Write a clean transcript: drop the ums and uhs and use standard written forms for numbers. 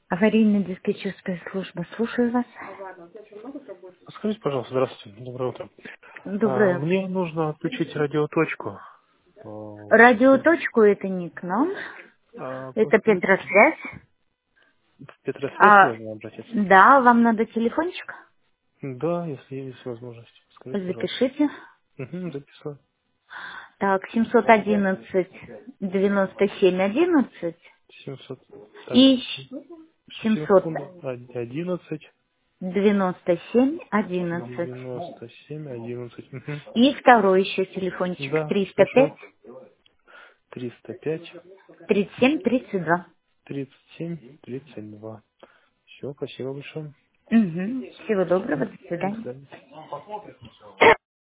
Аварийно-диспетчерская служба. Слушаю вас. Скажите, пожалуйста, здравствуйте, доброе утро. Доброе утро. Мне нужно отключить радиоточку. Радиоточку это не к нам. Это Подскажите, Петросвязь. в Петросвязь А, можно обратиться? да, вам надо телефончик? Да, если есть возможность. Скажите, пожалуйста. Запишите. Угу, записал. Так, 711 97 11 700, так, и семьсот секунду, 11, девяносто семь 11. 97, 11. Угу. И второй еще телефончик Да, триста слушаю. пять 305, 37 32. 37, 32. Все, спасибо большое. Угу. Всего доброго, до До свидания. свидания.